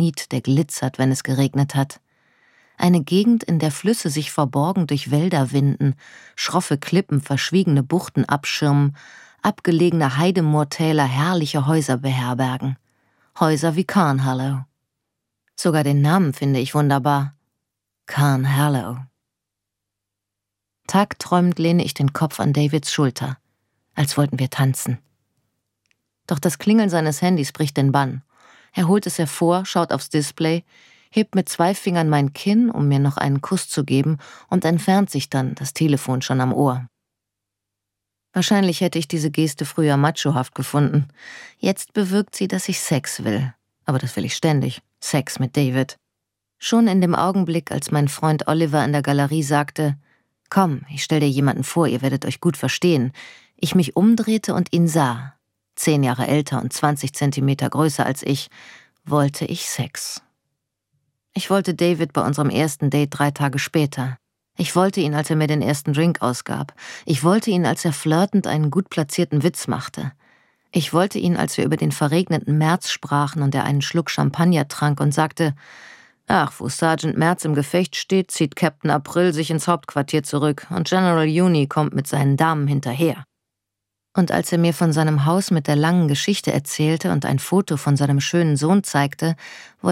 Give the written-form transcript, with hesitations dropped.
der glitzert, wenn es geregnet hat. Eine Gegend, in der Flüsse sich verborgen durch Wälder winden, schroffe Klippen verschwiegene Buchten abschirmen, abgelegene Heidemoortäler herrliche Häuser beherbergen. Häuser wie Carnhallow. Sogar den Namen finde ich wunderbar. Carnhallow. Tagträumend lehne ich den Kopf an Davids Schulter, als wollten wir tanzen. Doch das Klingeln seines Handys bricht den Bann. Er holt es hervor, schaut aufs Display, hebt mit 2 Fingern mein Kinn, um mir noch einen Kuss zu geben, und entfernt sich dann, das Telefon schon am Ohr. Wahrscheinlich hätte ich diese Geste früher machohaft gefunden. Jetzt bewirkt sie, dass ich Sex will. Aber das will ich ständig. Sex mit David. Schon in dem Augenblick, als mein Freund Oliver in der Galerie sagte, »Komm, ich stell dir jemanden vor, ihr werdet euch gut verstehen«, ich mich umdrehte und ihn sah, 10 Jahre älter und 20 Zentimeter größer als ich, wollte ich Sex. Ich wollte David bei unserem ersten Date 3 Tage später. Ich wollte ihn, als er mir den ersten Drink ausgab. Ich wollte ihn, als er flirtend einen gut platzierten Witz machte. Ich wollte ihn, als wir über den verregneten März sprachen und er einen Schluck Champagner trank und sagte, »Ach, wo Sergeant März im Gefecht steht, zieht Captain April sich ins Hauptquartier zurück und General Juni kommt mit seinen Damen hinterher.« Und als er mir von seinem Haus mit der langen Geschichte erzählte und ein Foto von seinem schönen Sohn zeigte,